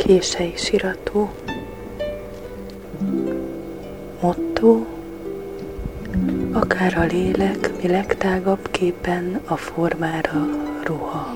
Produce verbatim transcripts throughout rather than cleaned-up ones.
Kései sirató. Motto: akár a lélek, mi legtágabb képen a formára ruha.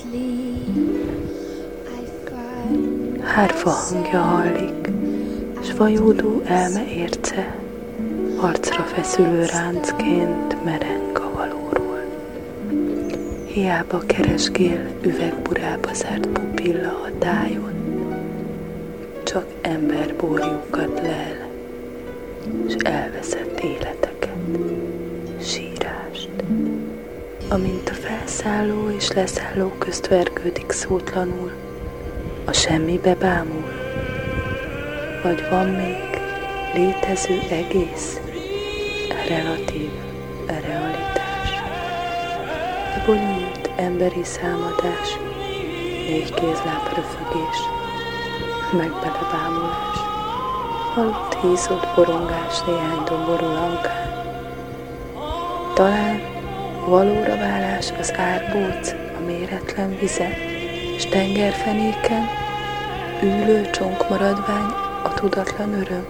Hárfa hangja hallik, s vajódó elme érce, arcra feszülő ráncként mereng a valóról. Hiába keresgél üvegburába zárt pupilla a tájon, csak emberborjukat lel, s elveszett életeket, sírást. Amint a felszálló és leszálló közt vergődik szótlanul, a semmibe bámul, vagy van még létező egész, relatív realitás. A bonyolult emberi számadás, négy kézláb röfögés, meg belebámulás, halott hízott borongás néhány domború lankán. Talán valóra válás az árbóc a méretlen vizen, s tengerfenéken ülő csonkmaradvány a tudatlan öröm.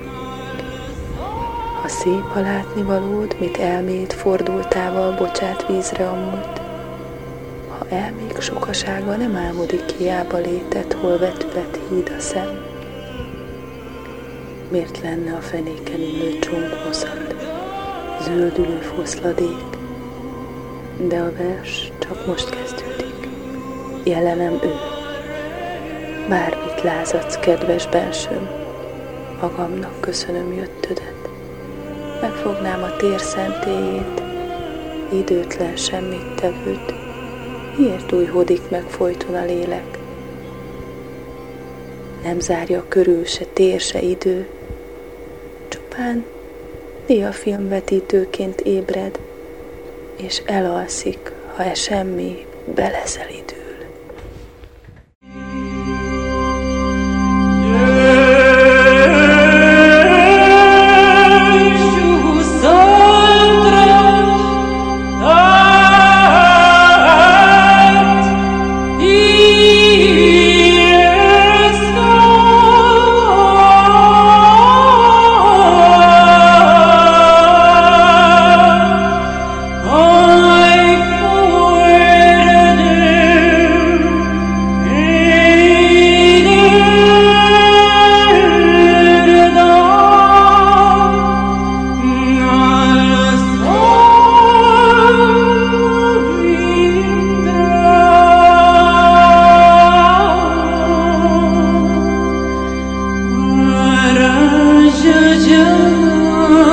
Ha szép a látnivalód, mit elméd fordultával bocsát vízre a múlt, ha elmék sokasága nem álmodik hiába létet, hol vetület híd a szem, miért lenne a fenéken ülő csonkmoszat, zöldülő foszladék, de a vers csak most kezdődik. Jelenem ő. Bármit lázadsz, kedves bensőm, magamnak köszönöm jöttödet. Megfognám a tér szentélyét, időtlen semmit tevőt, miért újhodik meg folyton a lélek? Nem zárja körül se tér, se idő, csupán diafilmvetítőként ébred, és elalszik, ha e semmi beleszelidül.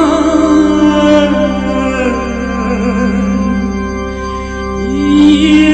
Yeah.